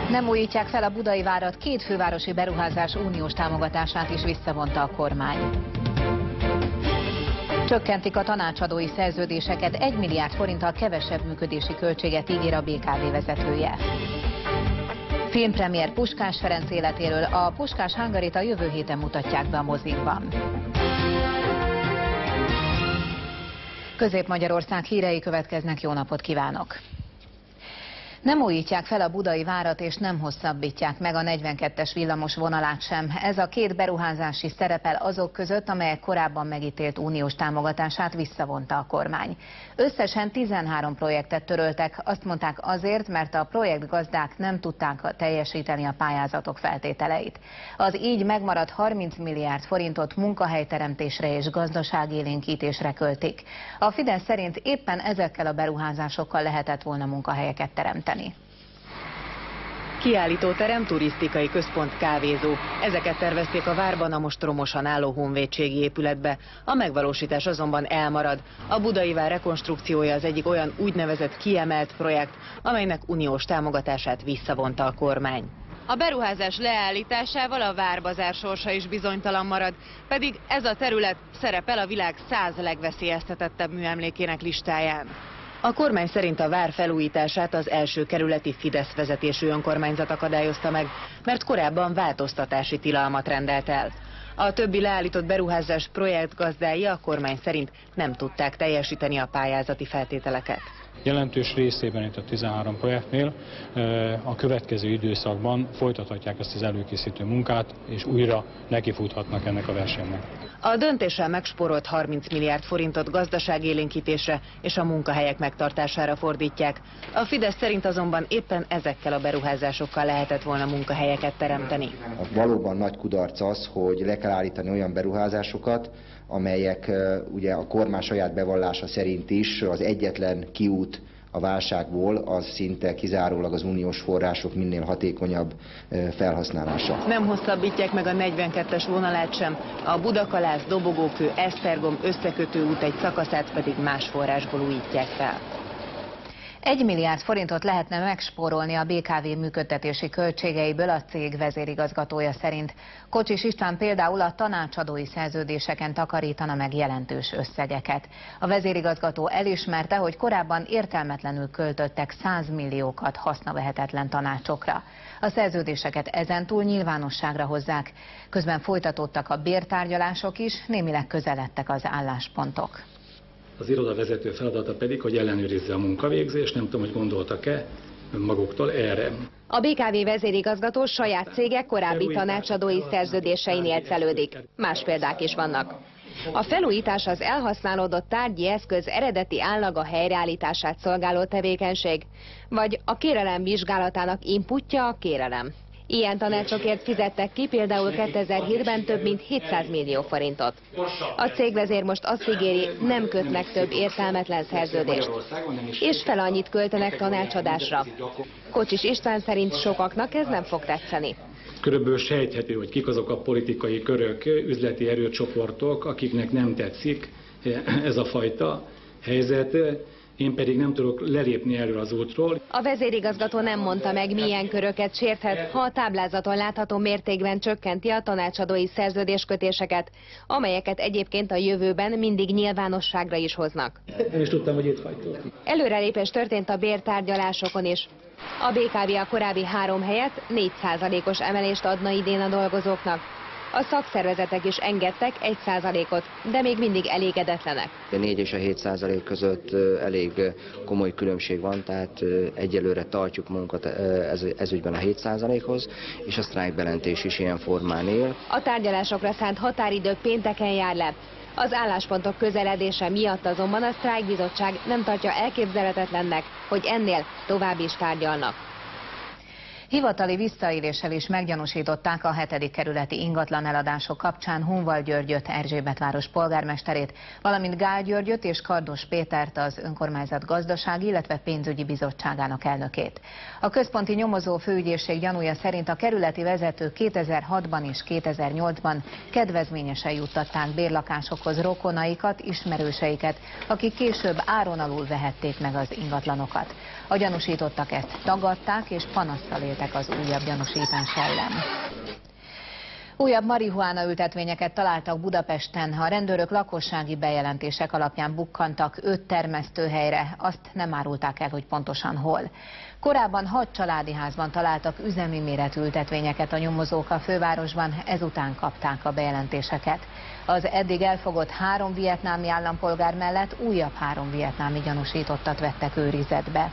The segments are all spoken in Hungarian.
Nem újítják fel a Budai várat, két fővárosi beruházás uniós támogatását is visszavonta a kormány. Csökkentik a tanácsadói szerződéseket, 1 milliárd forinttal kevesebb működési költséget ígér a BKV vezetője. Filmpremiér Puskás Ferenc életéről, a Puskás Hungaryt a jövő héten mutatják be a mozikban. Közép-Magyarország hírei következnek, jó napot kívánok! Nem újítják fel a Budai várat és nem hosszabbítják meg a 42-es villamos vonalát sem. Ez a két beruházás is szerepel azok között, amelyek korábban megítélt uniós támogatását visszavonta a kormány. Összesen 13 projektet töröltek, azt mondták azért, mert a projektgazdák nem tudták teljesíteni a pályázatok feltételeit. Az így megmaradt 30 milliárd forintot munkahelyteremtésre és gazdaságélénkítésre költik. A Fidesz szerint éppen ezekkel a beruházásokkal lehetett volna munkahelyeket teremteni. Kiállítóterem, turisztikai központ, kávézó. Ezeket tervezték a várban a most romosan álló honvédségi épületbe. A megvalósítás azonban elmarad. A Budai vár rekonstrukciója az egyik olyan úgynevezett kiemelt projekt, amelynek uniós támogatását visszavonta a kormány. A beruházás leállításával a várbazár sorsa is bizonytalan marad, pedig ez a terület szerepel a világ 100 legveszélyeztetettebb műemlékének listáján. A kormány szerint a vár felújítását az első kerületi Fidesz vezetésű önkormányzat akadályozta meg, mert korábban változtatási tilalmat rendelt el. A többi leállított beruházás projektgazdái a kormány szerint nem tudták teljesíteni a pályázati feltételeket. Jelentős részében itt a 13 projektnél a következő időszakban folytathatják ezt az előkészítő munkát, és újra nekifuthatnak ennek a versenynek. A döntéssel megspórolt 30 milliárd forintot gazdaságélénkítésre és a munkahelyek megtartására fordítják. A Fidesz szerint azonban éppen ezekkel a beruházásokkal lehetett volna munkahelyeket teremteni. Valóban nagy kudarc az, hogy le kell állítani olyan beruházásokat, amelyek ugye a kormány saját bevallása szerint is az egyetlen kiút a válságból, az szinte kizárólag az uniós források minél hatékonyabb felhasználása. Nem hosszabbítják meg a 42-es vonalát sem, a Budakalász, Dobogókő, Esztergom összekötő út egy szakaszát pedig más forrásból újítják fel. 1 milliárd forintot lehetne megspórolni a BKV működtetési költségeiből a cég vezérigazgatója szerint. Kocsis István például a tanácsadói szerződéseken takarítana meg jelentős összegeket. A vezérigazgató elismerte, hogy korábban értelmetlenül költöttek 100 milliókat hasznavehetetlen tanácsokra. A szerződéseket ezentúl nyilvánosságra hozzák. Közben folytatódtak a bértárgyalások is, némileg közeledtek az álláspontok. Az iroda vezető feladata pedig, hogy ellenőrizze a munkavégzést, nem tudom, hogy gondoltak-e maguktól erre. A BKV vezérigazgató saját cége korábbi tanácsadói szerződéseinél celődik. Más példák is vannak. A felújítás az elhasználódott tárgyi eszköz eredeti állaga helyreállítását szolgáló tevékenység, vagy a kérelem vizsgálatának inputja a kérelem. Ilyen tanácsokért fizettek ki például 2007-ben több mint 700 millió forintot. A cégvezér most azt ígéri, nem kötnek több értelmetlen szerződést, és fel annyit költenek tanácsadásra. Kocsis István szerint sokaknak ez nem fog tetszeni. Körülbelül sejthető, hogy kik azok a politikai körök, üzleti erőcsoportok, akiknek nem tetszik ez a fajta helyzet. Én pedig nem tudok lelépni erről az útról. A vezérigazgató nem mondta meg, milyen köröket sérthet, ha a táblázaton látható mértékben csökkenti a tanácsadói szerződéskötéseket, amelyeket egyébként a jövőben mindig nyilvánosságra is hoznak. Nem is tudtam, hogy itt vagytok. Előrelépés történt a bértárgyalásokon is. A BKV a korábbi 3 helyett 4%-os emelést adna idén a dolgozóknak. A szakszervezetek is engedtek 1%-ot, de még mindig elégedetlenek. A 4 és a 7% között elég komoly különbség van, tehát egyelőre tartjuk magunkat ez ügyben a 7%-hoz, és a sztrájkbejelentés is ilyen formán él. A tárgyalásokra szánt határidő pénteken jár le. Az álláspontok közeledése miatt azonban a sztrájkbizottság nem tartja elképzelhetetlennek, hogy ennél tovább is tárgyalnak. Hivatali visszaéléssel is meggyanúsították a 7. kerületi ingatlan eladások kapcsán Hunval Györgyöt, Erzsébetváros polgármesterét, valamint Gál Györgyöt és Kardos Pétert, az önkormányzat gazdasági, illetve pénzügyi bizottságának elnökét. A központi nyomozó főügyészség gyanúja szerint a kerületi vezetők 2006-ban és 2008-ban kedvezményesen juttatták bérlakásokhoz rokonaikat, ismerőseiket, akik később áron alul vehették meg az ingatlanokat. A gyanúsítottak ezt tagadták és panasszal éltek felléptek az újabb gyanúsítás ellen. Újabb marihuána ültetvényeket találtak Budapesten. A rendőrök lakossági bejelentések alapján bukkantak 5 termesztőhelyre, azt nem árulták el, hogy pontosan hol. Korábban 6 családi házban találtak üzemi méretű ültetvényeket a nyomozók a fővárosban, ezután kapták a bejelentéseket. Az eddig elfogott 3 vietnámi állampolgár mellett újabb 3 vietnámi gyanúsítottat vettek őrizetbe.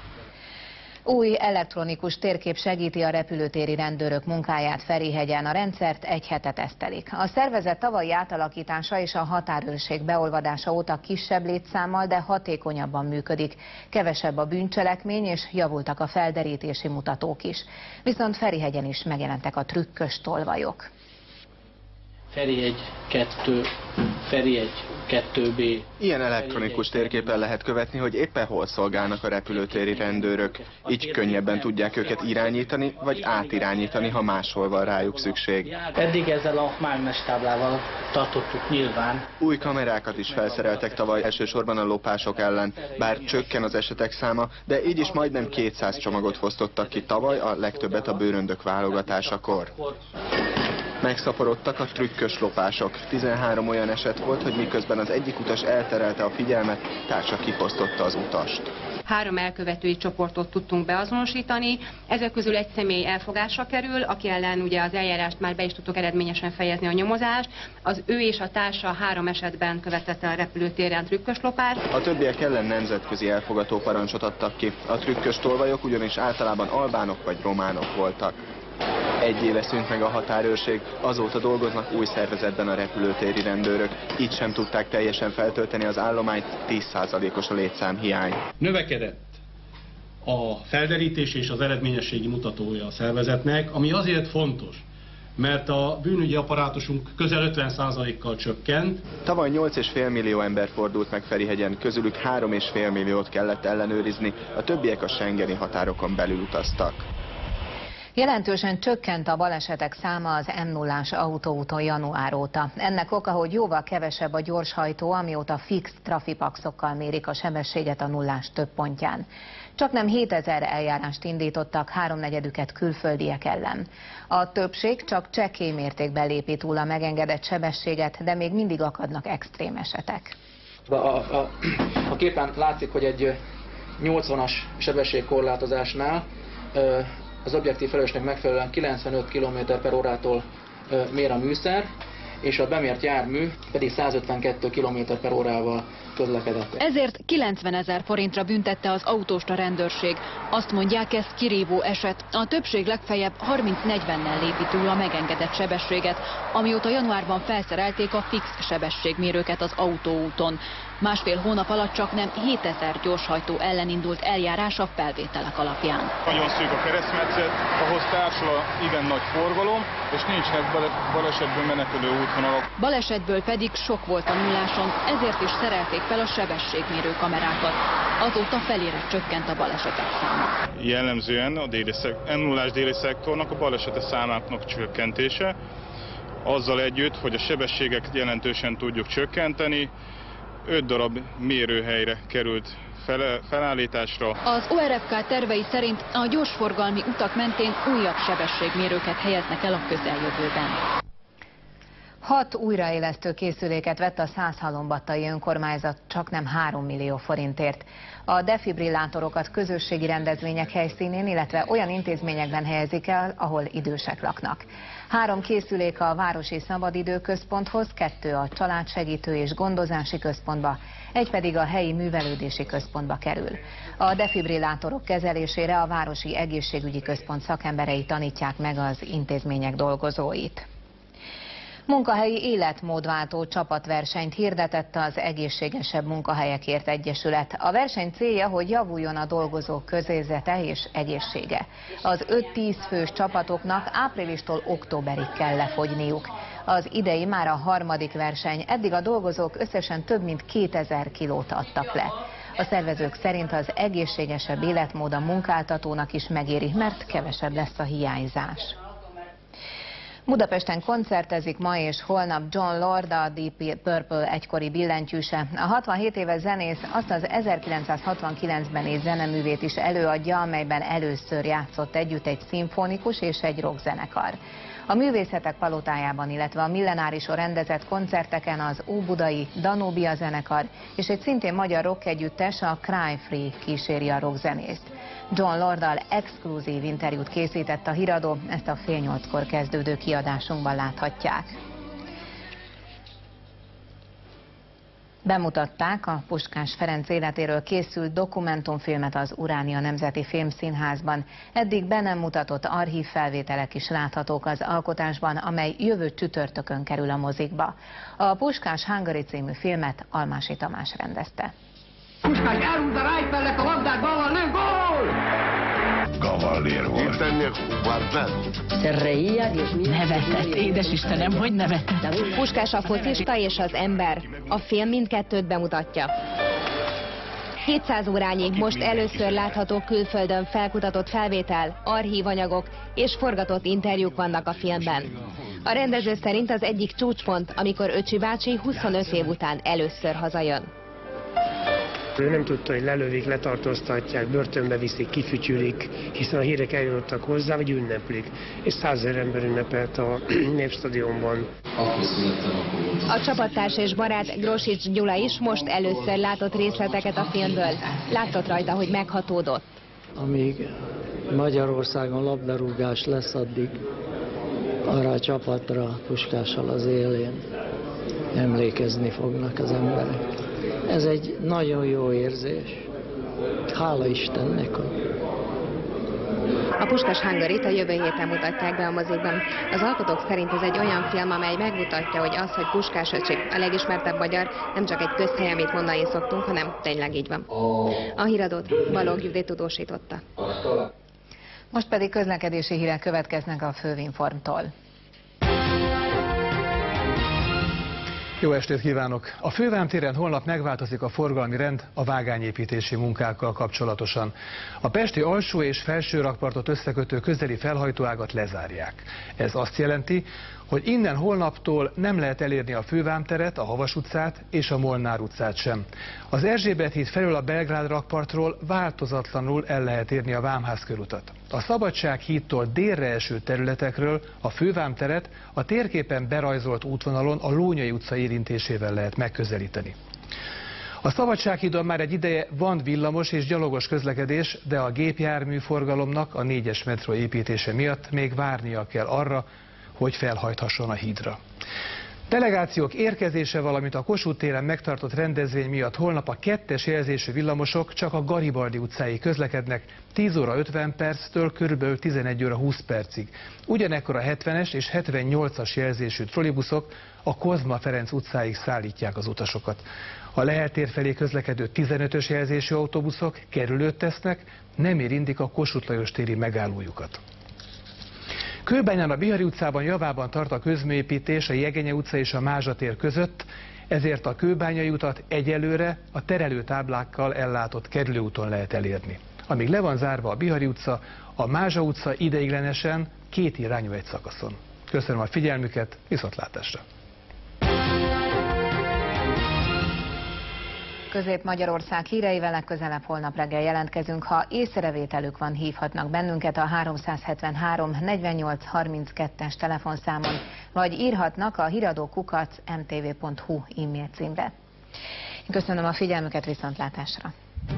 Új elektronikus térkép segíti a repülőtéri rendőrök munkáját Ferihegyen. A rendszert 1 hete tesztelik. A szervezet tavalyi átalakítása és a határőrség beolvadása óta kisebb létszámmal, de hatékonyabban működik. Kevesebb a bűncselekmény és javultak a felderítési mutatók is. Viszont Ferihegyen is megjelentek a trükkös tolvajok. Ferihegy 2, Ferihegy 2B. Ilyen elektronikus térképen lehet követni, hogy éppen hol szolgálnak a repülőtéri rendőrök. Így könnyebben tudják őket irányítani, vagy átirányítani, ha máshol van rájuk szükség. Eddig ezzel a mágnestáblával tartottuk nyilván. Új kamerákat is felszereltek tavaly, elsősorban a lopások ellen. Bár csökken az esetek száma, de így is majdnem 200 csomagot fosztottak ki tavaly, a legtöbbet a bőröndök válogatásakor. Megszaporodtak a trükkös lopások. 13 olyan eset volt, hogy miközben az egyik utas elterelte a figyelmet, társa kifosztotta az utast. 3 elkövetői csoportot tudtunk beazonosítani. Ezek közül egy személy elfogásra kerül, aki ellen ugye az eljárást már be is tudtuk eredményesen fejezni a nyomozást. Az ő és a társa 3 esetben követett el a repülőtéren trükkös lopást. A többiek ellen nemzetközi elfogató parancsot adtak ki. A trükkös tolvajok ugyanis általában albánok vagy románok voltak. 1 éve szűnt meg a határőrség, azóta dolgoznak új szervezetben a repülőtéri rendőrök. Így sem tudták teljesen feltölteni az állományt, 10%-os a létszámhiány. Növekedett a felderítés és az eredményességi mutatója a szervezetnek, ami azért fontos, mert a bűnügyi apparátusunk közel 50%-kal csökkent. Tavaly 8,5 millió ember fordult meg Ferihegyen, közülük 3,5 milliót kellett ellenőrizni, a többiek a schengeni határokon belül utaztak. Jelentősen csökkent a balesetek száma az M0-ás autóúton január óta. Ennek oka, hogy jóval kevesebb a gyorshajtó, amióta fix trafipaxokkal mérik a sebességet a nullás több pontján. Csaknem 7000 eljárást indítottak, 3/4-üket külföldiek ellen. A többség csak csekély mértékben lépi túl a megengedett sebességet, de még mindig akadnak extrém esetek. A képen látszik, hogy egy 80-as sebességkorlátozásnál az objektív felelősnek megfelelően 95 km/h-tól mér a műszer, és a bemért jármű pedig 152 km/h-val közlekedett. Ezért 90 000 forintra büntette az autóst a rendőrség. Azt mondják, ez kirívó eset. A többség legfeljebb 30-40-nel lépi túl a megengedett sebességet, amióta januárban felszerelték a fix sebességmérőket az autóúton. Másfél hónap alatt csaknem 7000 gyorshajtó ellen indult eljárás a felvételek alapján. Nagyon szűk a keresztmetszet, ahhoz társul igen nagy forgalom, és nincsenek balesetből menekülő útvonalak. Balesetből pedig sok volt a nulláson, ezért is szerelték fel a sebességmérő kamerákat. Azóta felére csökkent a balesetek száma. Jellemzően a M0-ás déli szektornak a balesete számának csökkentése, azzal együtt, hogy a sebességet jelentősen tudjuk csökkenteni. 5 darab mérőhelyre került felállításra. Az ORFK tervei szerint a gyorsforgalmi utak mentén újabb sebességmérőket helyeznek el a közeljövőben. 6 újraélesztő készüléket vett a Szászhalombattai önkormányzat csaknem 3 millió forintért. A defibrillátorokat közösségi rendezvények helyszínén, illetve olyan intézményekben helyezik el, ahol idősek laknak. 3 készülék a Városi Szabadidőközponthoz, 2 a Családsegítő és Gondozási Központba, 1 pedig a Helyi Művelődési Központba kerül. A defibrillátorok kezelésére a Városi Egészségügyi Központ szakemberei tanítják meg az intézmények dolgozóit. Munkahelyi életmódváltó csapatversenyt hirdetett az Egészségesebb Munkahelyekért Egyesület. A verseny célja, hogy javuljon a dolgozók közérzete és egészsége. Az 5-10 fős csapatoknak áprilistól októberig kell lefogyniuk. Az idei már a 3. verseny, eddig a dolgozók összesen több mint 2000 kilót adtak le. A szervezők szerint az egészségesebb életmód a munkáltatónak is megéri, mert kevesebb lesz a hiányzás. Budapesten koncertezik ma és holnap Jon Lord, a Deep Purple egykori billentyűse. A 67 éves zenész azt az 1969-ben írt zeneművét is előadja, amelyben először játszott együtt egy szimfonikus és egy rockzenekar. A Művészetek Palotájában, illetve a Millenárison rendezett koncerteken az óbudai Danubia zenekar és egy szintén magyar rockegyüttes, a Cry Free kíséri a rockzenészt. Jon Lorddal exkluzív interjút készített a Híradó, ezt a fél 8-kor kezdődő kiadásunkban láthatják. Bemutatták a Puskás Ferenc életéről készült dokumentumfilmet az Uránia Nemzeti Filmszínházban. Eddig be nem mutatott archívfelvételek is láthatók az alkotásban, amely jövő csütörtökön kerül a mozikba. A Puskás Hungary című filmet Almási Tamás rendezte. Puskás elhúzza Rájfellek a labdát, ballal lő, gól! Kavallér volt. Nevetett, édes Istenem, hogy nevetett? Puskás a focista és az ember. A film mindkettőt bemutatja. 700 órányi, most először látható külföldön felkutatott felvétel, archívanyagok és forgatott interjúk vannak a filmben. A rendező szerint az egyik csúcspont, amikor Öcsi bácsi 25 év után először hazajön. Ő nem tudta, hogy lelövik, letartóztatják, börtönbe viszik, kifütyülik, hiszen a hírek eljutottak hozzá, vagy ünneplik. És 100 000 ember ünnepelt a Népstadionban. A csapattárs és barát Grosics Gyula is most először látott részleteket a filmből. Látott rajta, hogy meghatódott. Amíg Magyarországon labdarúgás lesz, addig arra a csapatra Puskással az élén emlékezni fognak az emberek. Ez egy nagyon jó érzés. Hála Istennek. A Puskás Hungaryt a jövő héten mutatják be a mozikban. Az alkotók szerint ez egy olyan film, amely megmutatja, hogy az, hogy Puskás öcsi a legismertebb magyar, nem csak egy közhely, amit mondani szoktunk, hanem tényleg így van. A Híradót Balogh Judit tudósította. Most pedig közlekedési hírek következnek a Fővinformtól. Jó estét kívánok! A Fővám téren holnap megváltozik a forgalmi rend a vágányépítési munkákkal kapcsolatosan. A pesti alsó és felső rakpartot összekötő közeli felhajtóágat lezárják. Ez azt jelenti, hogy innen holnaptól nem lehet elérni a Fővám teret, a Havas utcát és a Molnár utcát sem. Az Erzsébet híd felől a Belgrád rakpartról változatlanul el lehet érni a Vámház körutat. A Szabadság hídtól délre eső területekről a Fővám teret a térképen berajzolt útvonalon a Lónyai utca érintésével lehet megközelíteni. A Szabadsághídon már egy ideje van villamos és gyalogos közlekedés, de a gépjárműforgalomnak a 4-es metró építése miatt még várnia kell arra, hogy felhajthasson a hídra. Delegációk érkezése, valamint a Kossuth téren megtartott rendezvény miatt holnap a 2-es jelzésű villamosok csak a Garibaldi utcáig közlekednek 10 óra 50 perctől kb. 11 óra 20 percig. Ugyanekkor a 70-es és 78-as jelzésű trollibuszok a Kozma Ferenc utcáig szállítják az utasokat. A Lehel tér felé közlekedő 15-ös jelzésű autóbuszok kerülőt tesznek, nem érintik a Kossuth Lajos téri megállójukat. Kőbányán a Bihari utcában javában tart a közműépítés a Jegenye utca és a Mázsa tér között, ezért a Kőbányai utat egyelőre a terelőtáblákkal ellátott kerülőúton lehet elérni. Amíg le van zárva a Bihari utca, a Mázsa utca ideiglenesen két irányú egy szakaszon. Köszönöm a figyelmüket, viszontlátásra! Közép-Magyarország híreivel legközelebb holnap reggel jelentkezünk. Ha észrevételük van, hívhatnak bennünket a 373 48 32-es telefonszámon, vagy írhatnak a hiradó@mtv.hu e-mail címre. Köszönöm a figyelmüket, viszontlátásra!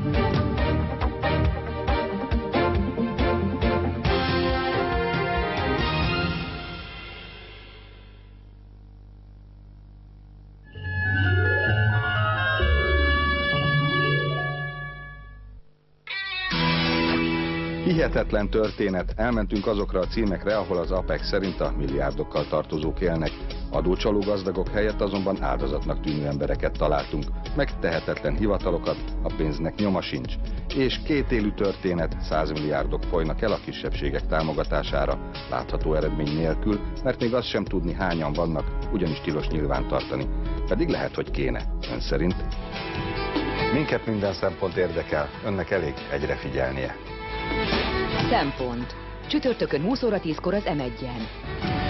Hihetetlen történet, elmentünk azokra a címekre, ahol az Apex szerint a milliárdokkal tartozók élnek. Adócsaló gazdagok helyett azonban áldozatnak tűnő embereket találtunk, meg tehetetlen hivatalokat, a pénznek nyoma sincs. És kétélű történet, 100 milliárdok folynak el a kisebbségek támogatására, látható eredmény nélkül, mert még azt sem tudni, hányan vannak, ugyanis tilos nyilvántartani. Pedig lehet, hogy kéne. Ön szerint? Minket minden szempont érdekel, önnek elég egyre figyelnie. Szempont. Csütörtökön 20 óra 10-kor az M1-en.